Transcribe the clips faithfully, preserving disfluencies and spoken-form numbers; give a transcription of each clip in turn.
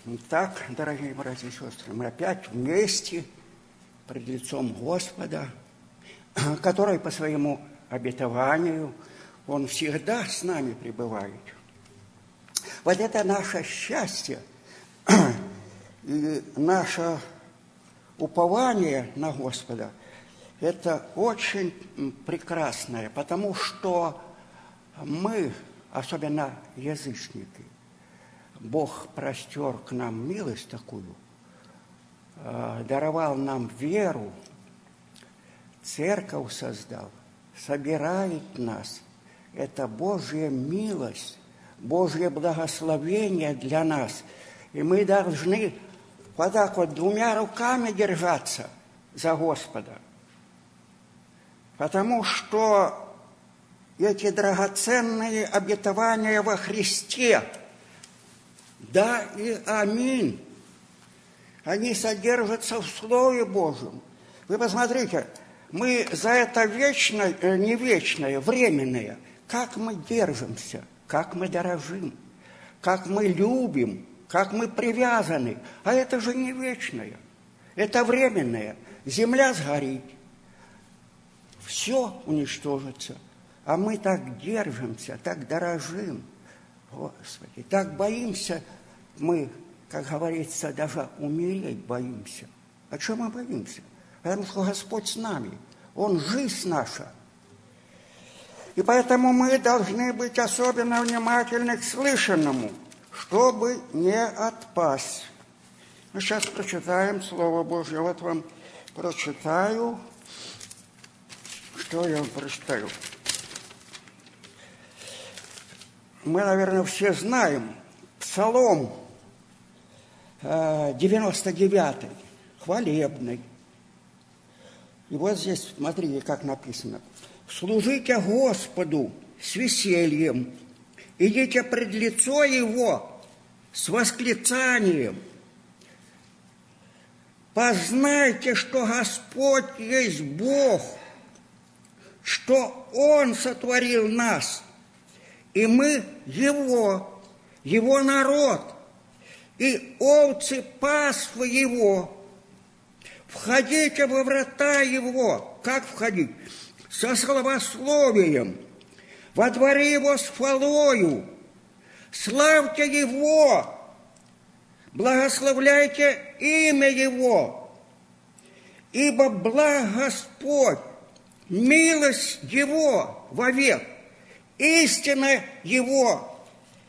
Итак, дорогие братья и сестры, мы опять вместе пред лицом Господа, который по своему обетованию, Он всегда с нами пребывает. Вот это наше счастье и наше упование на Господа, это очень прекрасное, потому что мы, особенно язычники, Бог простер к нам милость такую, даровал нам веру, церковь создал, собирает нас. Это Божья милость, Божье благословение для нас. И мы должны вот так вот двумя руками держаться за Господа. Потому что эти драгоценные обетования во Христе, да и аминь, они содержатся в Слове Божьем. Вы посмотрите, мы за это вечное, не вечное, временное, как мы держимся, как мы дорожим, как мы любим, как мы привязаны. А это же не вечное, это временное. Земля сгорит, все уничтожится. А мы так держимся, так дорожим, Господи, так боимся мы, как говорится, даже умереть боимся. А чего мы боимся? Потому что Господь с нами, Он жизнь наша. И поэтому мы должны быть особенно внимательны к слышанному, чтобы не отпасть. Мы сейчас прочитаем Слово Божье. Вот вам прочитаю. Что я вам прочитаю? Мы, наверное, все знаем Псалом девяносто девятый, хвалебный. И вот здесь, смотрите, как написано. «Служите Господу с весельем, идите пред лицо Его с восклицанием. Познайте, что Господь есть Бог, что Он сотворил нас, и мы Его, Его народ, и овцы паствы Его. Входите во врата Его». Как входить? Со славословием. Во дворе Его с хвалою. Славьте Его. Благословляйте имя Его. Ибо благ Господь, милость Его вовек, истина Его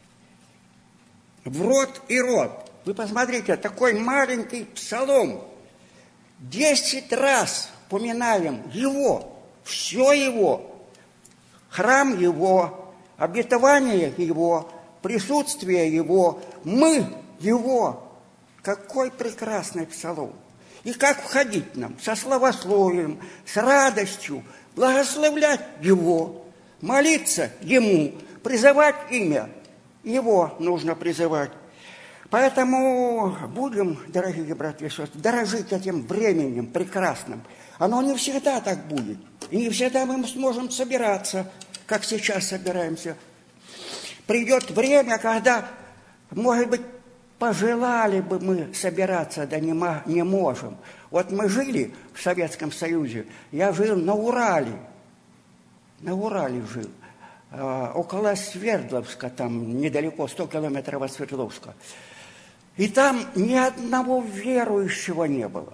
в род и род. Вы посмотрите, такой маленький псалом. Десять раз поминаем Его, все Его, храм Его, обетование Его, присутствие Его, мы Его. Какой прекрасный псалом. И как входить нам? Со славословием, с радостью, благословлять Его, молиться Ему, призывать имя Его нужно призывать. Поэтому будем, дорогие братья и сестры, дорожить этим временем прекрасным. Оно не всегда так будет. И не всегда мы сможем собираться, как сейчас собираемся. Придет время, когда, может быть, пожелали бы мы собираться, да не, не можем. Вот мы жили в Советском Союзе, я жил на Урале. На Урале жил. Около Свердловска, там недалеко, сто километров от Свердловска. И там ни одного верующего не было.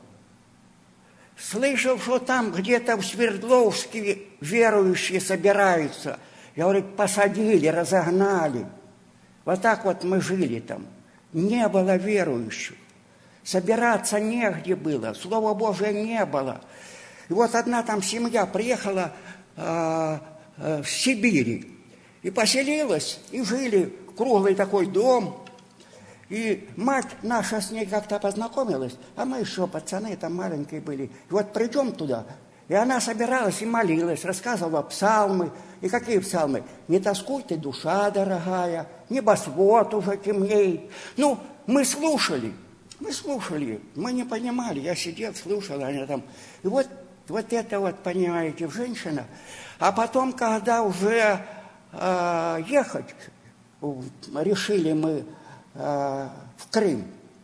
Слышал, что там где-то в Свердловске верующие собираются. Я говорю, посадили, разогнали. Вот так вот мы жили там. Не было верующих. Собираться негде было. Слова Божия не было. И вот одна там семья приехала э, э, в Сибири. И поселилась, и жили. Круглый такой дом. И мать наша с ней как-то познакомилась, а мы еще пацаны там маленькие были. И вот придем туда, и она собиралась и молилась, рассказывала псалмы. И какие псалмы? «Не тоскуй ты, душа дорогая», «Небосвод уже темнеет». Ну, мы слушали, мы слушали, мы не понимали. Я сидел, слушал, они там. И вот, вот это вот, понимаете, женщина. А потом, когда уже э, ехать, решили мы в Крым.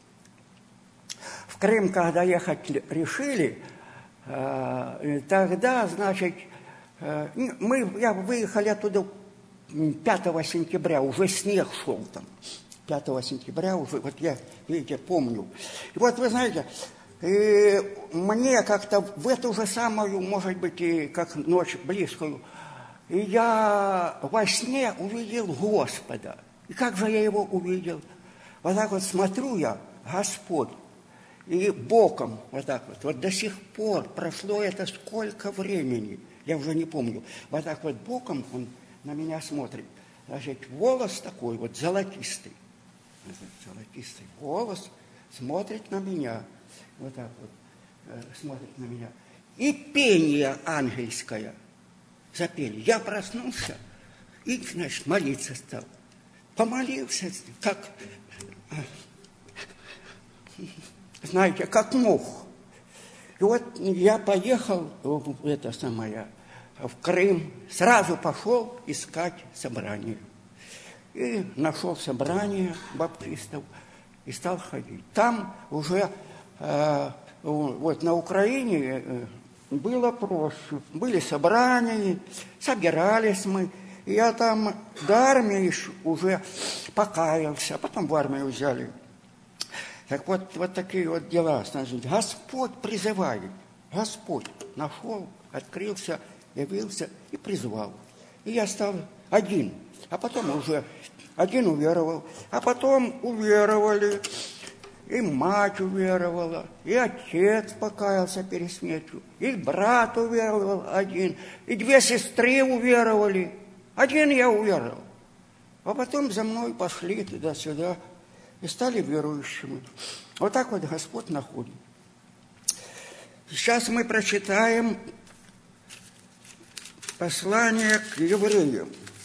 Крым, когда ехать решили, тогда, значит, мы, я выехали оттуда пятого сентября, уже снег шел там. пятого сентября уже, вот я, видите, помню. И вот вы знаете, и мне как-то в эту же самую, может быть, и как ночь близкую, и я во сне увидел Господа. И как же я его увидел? Вот так вот смотрю я, Господь, и боком, вот так вот, вот до сих пор прошло это сколько времени, я уже не помню, вот так вот боком он на меня смотрит. Значит, волос такой вот золотистый, золотистый волос, смотрит на меня, вот так вот, э, смотрит на меня. И пение ангельское запели. Я проснулся и, значит, молиться стал. Помолился, как, знаете, как мог. И вот я поехал в это самое, в Крым, сразу пошел искать собрание. И нашел собрание баптистов и стал ходить. Там уже э, вот на Украине э, было проще. Были собрания, собирались мы. И я там до армии уже покаялся, а потом в армию взяли. Так вот, вот такие вот дела. Значит, Господь призывает. Господь нашел, открылся, явился и призвал. И я стал один. А потом уже один уверовал. А потом уверовали. И мать уверовала, и отец покаялся перед смертью, и брат уверовал один, и две сестры уверовали. Один я уверовал. А потом за мной пошли туда-сюда и стали верующими. Вот так вот Господь находит. Сейчас мы прочитаем послание к евреям.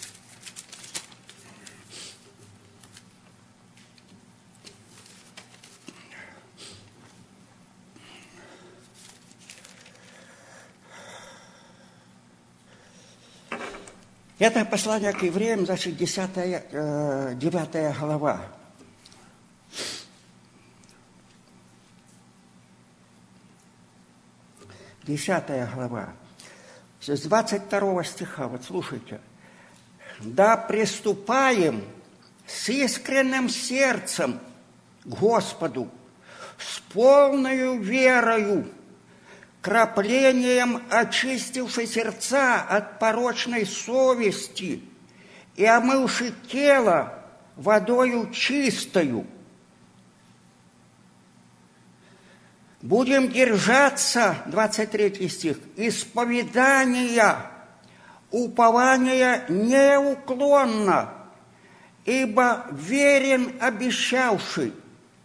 Это послание к евреям, значит, десятая, э, девятая глава. Десятая глава. С двадцать второго стиха, вот слушайте. «Да приступаем с искренним сердцем к Господу, с полною верою, краплением очистивши сердца от порочной совести и омывши тело водою чистою. Будем держаться, двадцать третий стих, исповедания, упования неуклонно, ибо верен обещавший.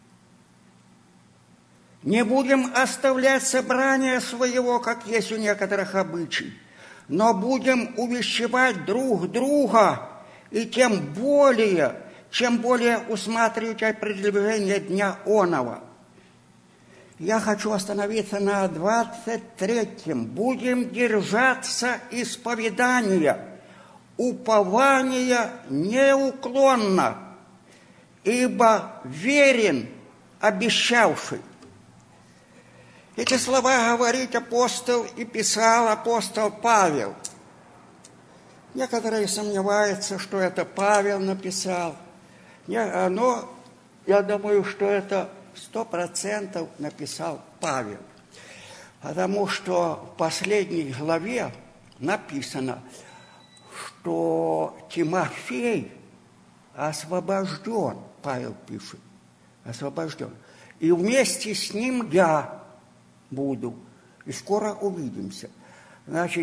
Не будем оставлять собрание своего, как есть у некоторых обычай, но будем увещевать друг друга, и тем более, чем более усматривать приближение дня оного». Я хочу остановиться на двадцать третьем. Будем держаться исповедания, упования неуклонно, ибо верен обещавший. Эти слова говорит апостол и писал апостол Павел. Некоторые сомневаются, что это Павел написал, но я думаю, что это сто процентов написал Павел, потому что в последней главе написано, что Тимофей освобожден, Павел пишет, освобожден, и вместе с ним я буду, и скоро увидимся. Значит,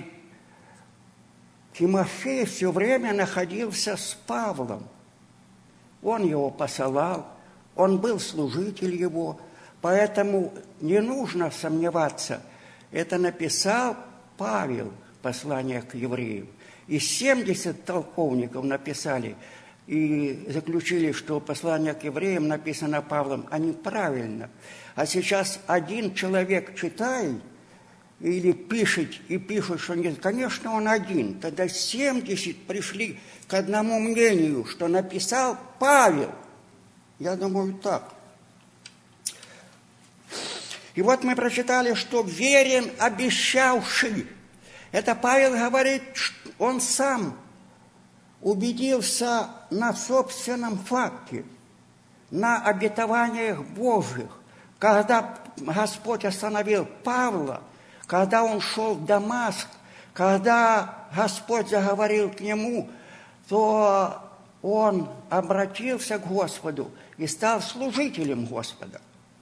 Тимофей все время находился с Павлом. Он его посылал, он был служитель его, поэтому не нужно сомневаться. Это написал Павел, послание к евреям. И семьдесят толковников написали и заключили, что послание к евреям написано Павлом, а неправильно. А сейчас один человек читает или пишет, и пишет, что нет, конечно, он один. Тогда семьдесят пришли к одному мнению, что написал Павел. Я думаю, так. И вот мы прочитали, что верен обещавший. Это Павел говорит, он сам убедился на собственном факте, на обетованиях Божьих. Когда Господь остановил Павла, когда он шел в Дамаск, когда Господь заговорил к нему, то он обратился к Господу и стал служителем Господа.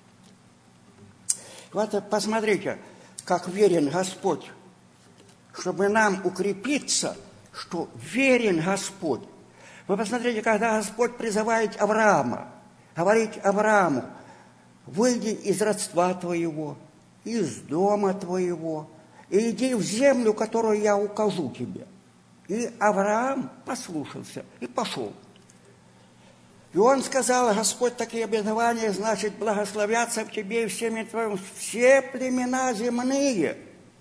Вот посмотрите, как верен Господь. Чтобы нам укрепиться, что верен Господь. Вы посмотрите, когда Господь призывает Авраама, говорит Аврааму: выйди из родства твоего, из дома твоего, и иди в землю, которую я укажу тебе. И Авраам послушался и пошел. И он сказал: Господь, такие обетования, значит, благословятся в тебе и в семье твоем все племена земные.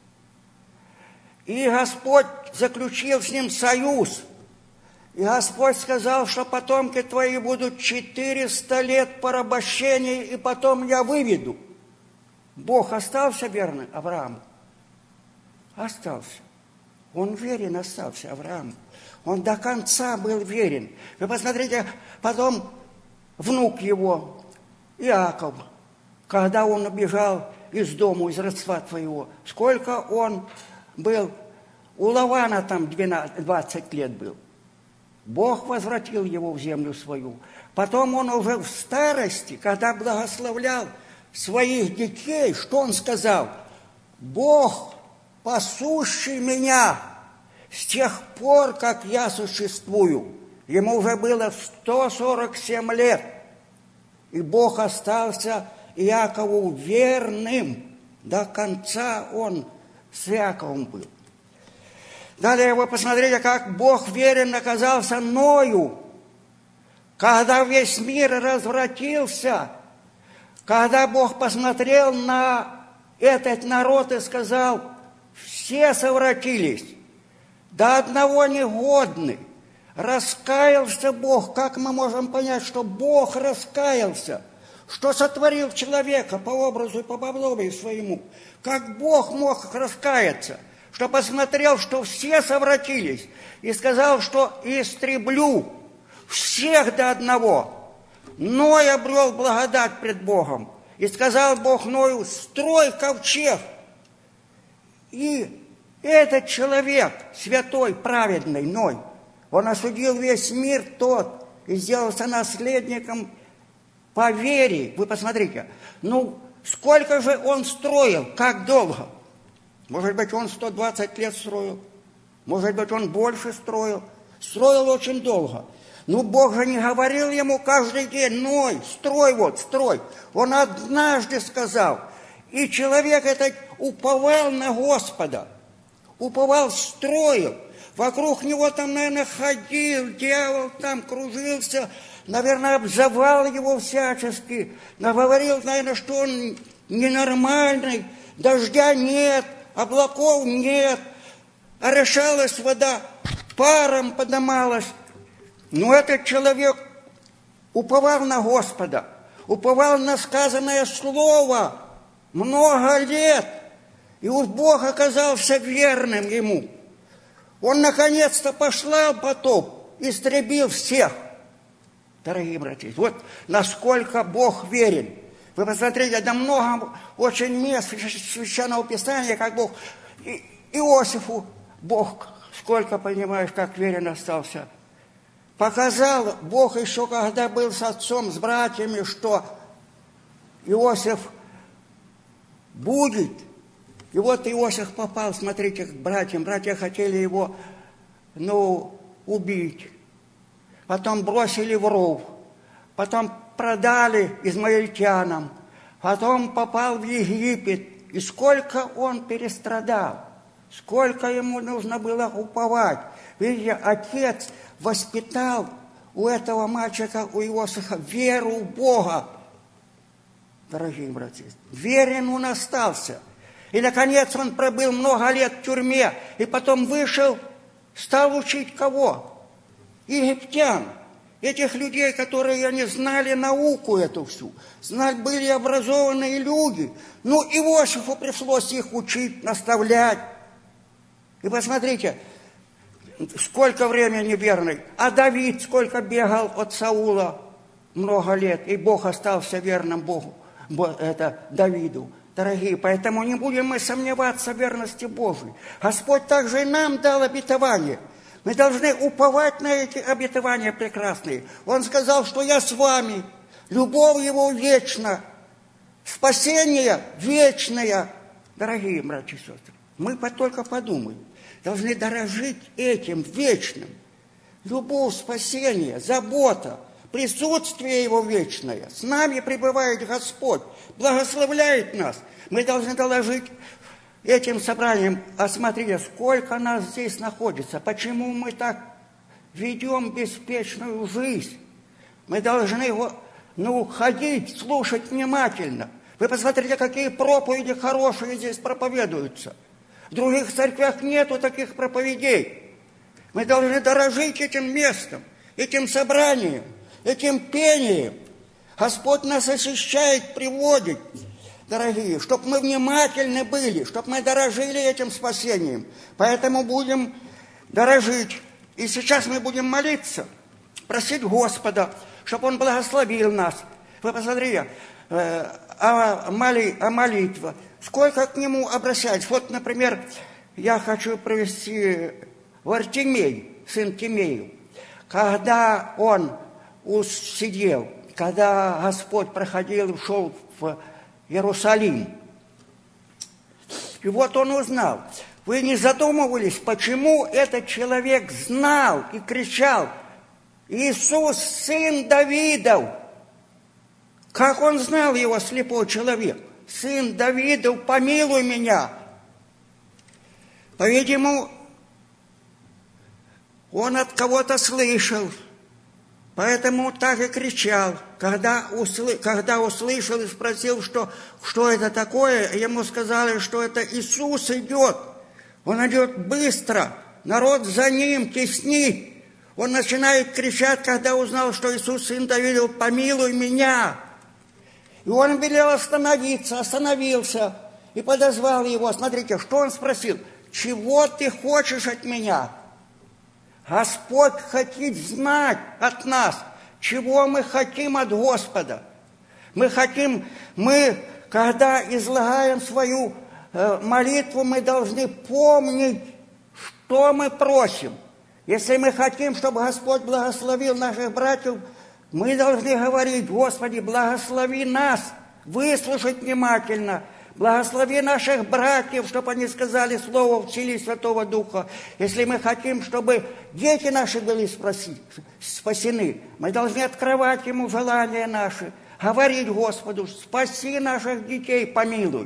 И Господь заключил с ним союз. И Господь сказал, что потомки твои будут четыреста лет порабощения, и потом я выведу. Бог остался верным Аврааму? Остался. Он верен остался Аврааму. Он до конца был верен. Вы посмотрите, потом внук его, Иаков, когда он убежал из дома, из родства твоего, сколько он был, у Лавана там двадцать лет был. Бог возвратил его в землю свою. Потом он уже в старости, когда благословлял своих детей, что он сказал? Бог, пасущий меня с тех пор, как я существую. Ему уже было сто сорок семь лет. И Бог остался Иакову верным. До конца он с Иаковом был. Далее вы посмотрите, как Бог верен оказался Ною, когда весь мир развратился, когда Бог посмотрел на этот народ и сказал: все совратились, до одного негодны. Раскаялся Бог. Как мы можем понять, что Бог раскаялся? Что сотворил человека по образу и по подобию своему? Как Бог мог раскаяться? Что посмотрел, что все совратились, и сказал, что истреблю всех до одного. Ной обрел благодать пред Богом. И сказал Бог Ною: строй ковчег. И этот человек, святой, праведный Ной, он осудил весь мир тот и сделался наследником по вере. Вы посмотрите, ну, сколько же он строил, как долго? Может быть, он сто двадцать лет строил, может быть, он больше строил. Строил очень долго. Но Бог же не говорил ему каждый день: Ной, строй вот, строй. Он однажды сказал, и человек этот уповал на Господа. Уповал, строил. Вокруг него там, наверное, ходил, дьявол там кружился, наверное, обзывал его всячески, говорил, наверное, что он ненормальный, дождя нет, облаков нет, орошалась вода, паром поднималась. Но этот человек уповал на Господа, уповал на сказанное слово много лет, и уж Бог оказался верным ему. Он наконец-то послал потоп, истребил всех. Дорогие братья, вот насколько Бог верен. Вы посмотрите, да много очень мест Священного Писания, как Бог и Иосифу, Бог, сколько, понимаешь, как верен остался. Показал Бог еще, когда был с отцом, с братьями, что Иосиф будет. И вот Иосиф попал, смотрите, к братьям. Братья хотели его, ну, убить. Потом бросили в ров. Потом продали измаильтянам. Потом попал в Египет. И сколько он перестрадал. Сколько ему нужно было уповать. Видите, отец воспитал у этого мальчика, у Иосифа, веру в Бога. Дорогие братья, верен он остался. И, наконец, он пробыл много лет в тюрьме. И потом вышел, стал учить кого? Египтян. этих людей, которые они знали науку эту всю, знали, были образованные люди. Ну, Иосифу пришлось их учить, наставлять. И посмотрите, сколько времени верный. А Давид сколько бегал от Саула много лет, и Бог остался верным Богу, это Давиду. Дорогие, поэтому не будем мы сомневаться в верности Божьей. Господь также и нам дал обетование. Мы должны уповать на эти обетования прекрасные. Он сказал, что я с вами, любовь Его вечна, спасение вечное. Дорогие братья и сестры, мы только подумаем, должны дорожить этим вечным. Любовь, спасение, забота, присутствие Его вечное. С нами пребывает Господь, благословляет нас. Мы должны доложить этим собранием, а смотрите, сколько нас здесь находится, почему мы так ведем беспечную жизнь. Мы должны ну, ходить, слушать внимательно. Вы посмотрите, какие проповеди хорошие здесь проповедуются. В других церквях нету таких проповедей. Мы должны дорожить этим местом, этим собранием, этим пением. Господь нас освящает, приводит, дорогие, чтобы мы внимательны были, чтобы мы дорожили этим спасением. Поэтому будем дорожить. И сейчас мы будем молиться, просить Господа, чтобы Он благословил нас. Вы посмотрите, э, а, моли, а молитва, сколько к Нему обращать. Вот, например, я хочу привести Вартимей, сын Тимею. Когда он сидел, когда Господь проходил и шел в Иерусалим. И вот он узнал. Вы не задумывались, почему этот человек знал и кричал: Иисус, сын Давидов. Как он знал его, слепой человек? Сын Давидов, помилуй меня. По-видимому, он от кого-то слышал. Поэтому так и кричал. Когда, усл... Когда услышал и спросил, что, что это такое, ему сказали, что это Иисус идет. Он идет быстро, народ за ним теснит. Он начинает кричать, когда узнал, что Иисус, сын Давидов, помилуй меня. И он велел остановиться, остановился и подозвал его. Смотрите, что он спросил: чего ты хочешь от меня? Господь хочет знать от нас, чего мы хотим от Господа. Мы хотим, мы, когда излагаем свою э, молитву, мы должны помнить, что мы просим. Если мы хотим, чтобы Господь благословил наших братьев, мы должны говорить: Господи, благослови нас, выслушать внимательно. Благослови наших братьев, чтобы они сказали слово в силе Святого Духа. Если мы хотим, чтобы дети наши были спасены, мы должны открывать Ему желания наши, говорить Господу: спаси наших детей, помилуй.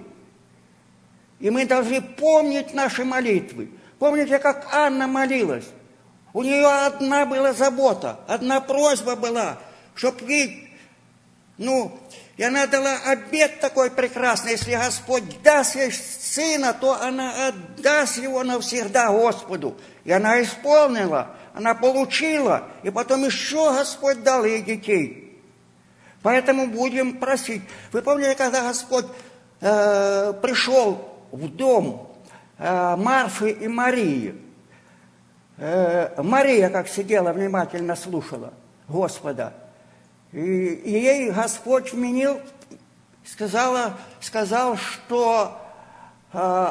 И мы должны помнить наши молитвы. Помните, как Анна молилась? У нее одна была забота, одна просьба была, чтобы ей, ну... И она дала обет такой прекрасный: если Господь даст ей сына, то она отдаст его навсегда Господу. И она исполнила, она получила, и потом еще Господь дал ей детей. Поэтому будем просить. Вы помните, когда Господь э, пришел в дом э, Марфы и Марии? Э, Мария, как сидела, внимательно слушала Господа. И ей Господь вменил, сказала, сказал, что э,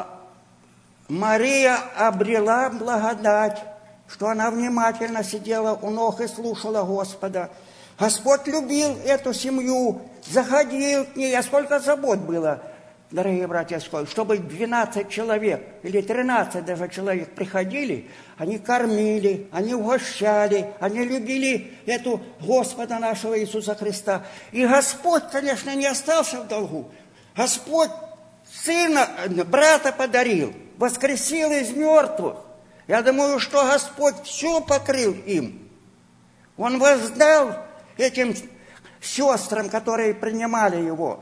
Мария обрела благодать, что она внимательно сидела у ног и слушала Господа. Господь любил эту семью, заходил к ней. А сколько забот было, дорогие братья, чтобы двенадцать человек или тринадцать даже человек приходили, они кормили, они угощали, они любили эту Господа нашего Иисуса Христа. И Господь, конечно, не остался в долгу. Господь сына, брата подарил, воскресил из мертвых. Я думаю, что Господь все покрыл им. Он воздал этим сестрам, которые принимали его.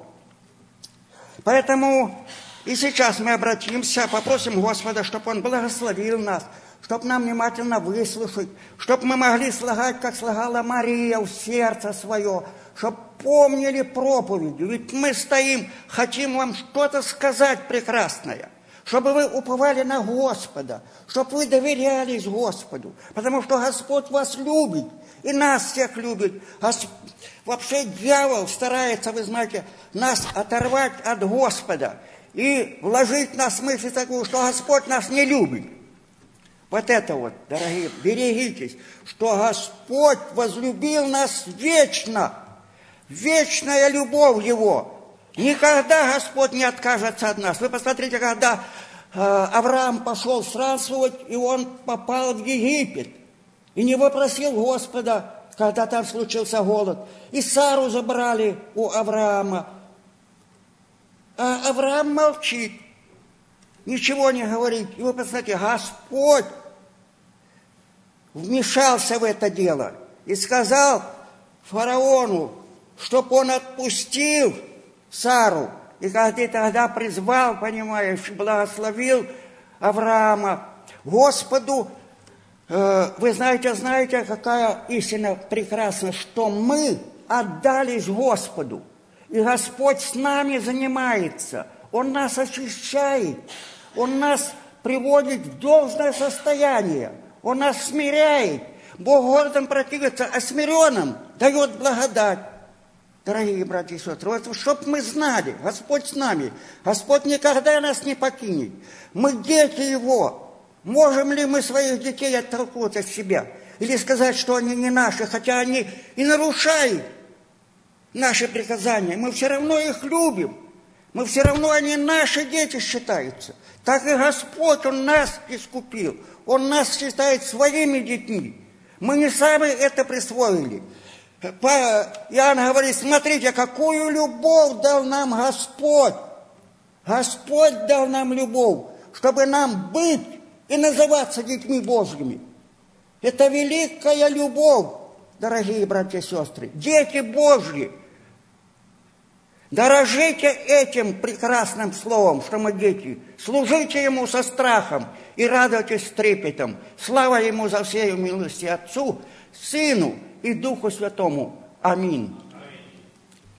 Поэтому и сейчас мы обратимся, попросим Господа, чтобы Он благословил нас, чтобы нам внимательно выслушать, чтобы мы могли слагать, как слагала Мария, в сердце свое, чтобы помнили проповедь. Ведь мы стоим, хотим вам что-то сказать прекрасное, чтобы вы уповали на Господа, чтобы вы доверялись Господу, потому что Господь вас любит, и нас всех любит. Вообще дьявол старается, вы знаете, нас оторвать от Господа и вложить в нас мысль такую, что Господь нас не любит. Вот это вот, дорогие, берегитесь, что Господь возлюбил нас вечно, вечная любовь Его. Никогда Господь не откажется от нас. Вы посмотрите, когда э, Авраам пошел странствовать, и он попал в Египет, и не вопросил Господа, когда там случился голод. И Сару забрали у Авраама. А Авраам молчит, ничего не говорит. И вы посмотрите, Господь вмешался в это дело и сказал фараону, чтоб он отпустил Сару. И когда тогда призвал, понимаешь, благословил Авраама, Господу, э, вы знаете, знаете, какая истина прекрасна, что мы отдались Господу, и Господь с нами занимается, Он нас очищает, Он нас приводит в должное состояние, Он нас смиряет. Бог гордым противится, а смиренным дает благодать. Дорогие братья и сестры, вот, чтобы мы знали, Господь с нами, Господь никогда нас не покинет. Мы дети Его. Можем ли мы своих детей оттолкнуть от себя? Или сказать, что они не наши, хотя они и нарушают наши приказания. Мы все равно их любим. Мы все равно, они наши дети считаются. Так и Господь, Он нас искупил. Он нас считает своими детьми. Мы не сами это присвоили. Иоанн говорит, смотрите, какую любовь дал нам Господь. Господь дал нам любовь, чтобы нам быть и называться детьми Божьими. Это великая любовь, дорогие братья и сестры. Дети Божьи. Дорожите этим прекрасным словом, что мы дети. Служите Ему со страхом и радуйтесь с трепетом. Слава Ему за всею милости Отцу, Сыну и Духу Святому. Аминь.